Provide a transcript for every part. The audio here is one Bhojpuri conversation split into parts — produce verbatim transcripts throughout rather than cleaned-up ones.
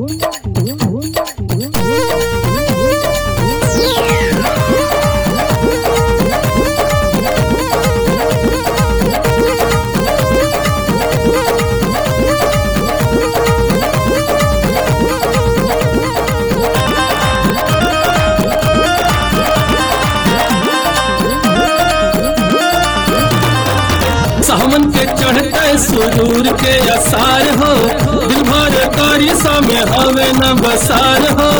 सावन के चढ़ते सुरूर के असार हो, दिल भर कारी में हवे न बसार हो।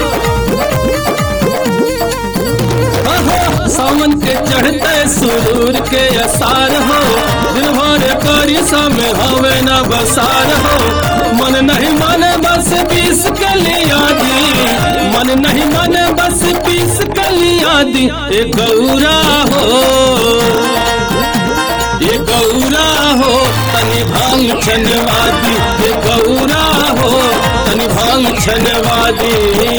सावन के चढ़ते सुरूर के असार हो, दिल भर कारी में हवे न बसार हो। मन नहीं माने बस पीस के लिया दी, मन नहीं माने बस पीस के लिया दी। ए गौरा हो ये गौरा हो तनि भांग छनवादी, ये गौरा हो तनि भांग छनवादी।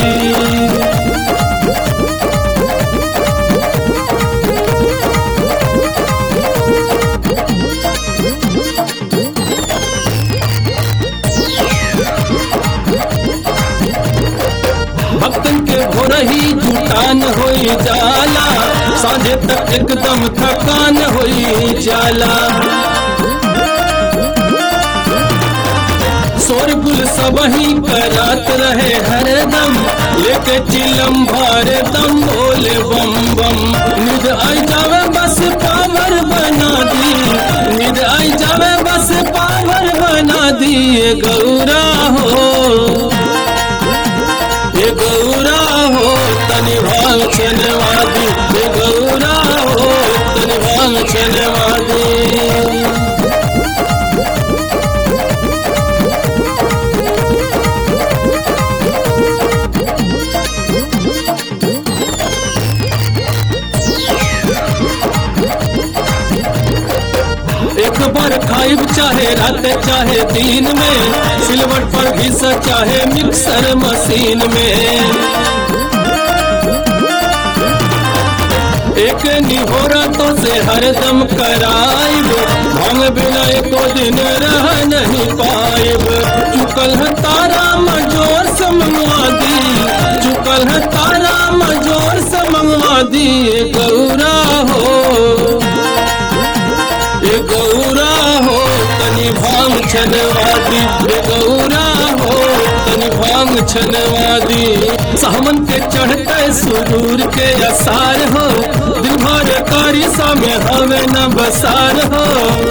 भक्तन के भोरही जुटान होई जाला, साँझे तक एकदम थकान होई जाला। शोरगुल सबही करात रहे हरदम, लेके चिलम भारे दम बोले बम बम। निद आई जावे बस पावर बना दी, निद आई जावे बस पावर बना दी। ये गौरा हो ये गौरा हो तनि भांग छनवादी, ये गौरा हो तनि भांग छनवादी। एक बार खाइब चाहे रात चाहे दिन में, सिलवट पर घिस चाहे मिक्सर मशीन में। एक निहोरा तो से हरदम कराइब, भांग बिना एको दिन रह नहीं पाइब। चुकल है तारा मजोर से मंगवा दी, चुकल है तारा मजोर से मंगवा दी। ये गौरा हो ये गौरा हो तनि भांग छनवादी, ये गौरा हो तनि भांग छनवादी। सावन के चढ़ते सुरूर के असार हो, दिल भर कारी में हवे न बसार हो।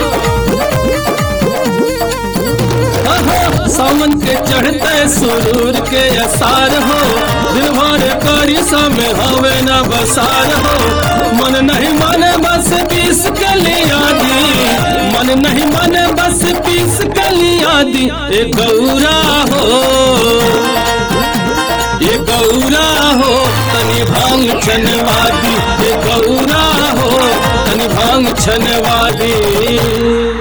सावन के चढ़ते सुरूर के असार हो, दिल भर कारी में हवे न बसार हो। मन नहीं माने बस पीस के लिया दी, मन नहीं माने बस पीस के लिया दी। ये गौरा हो ये गौरा हो तनि भांग छनवादी, ये गौरा हो तनि भांग छनवादी।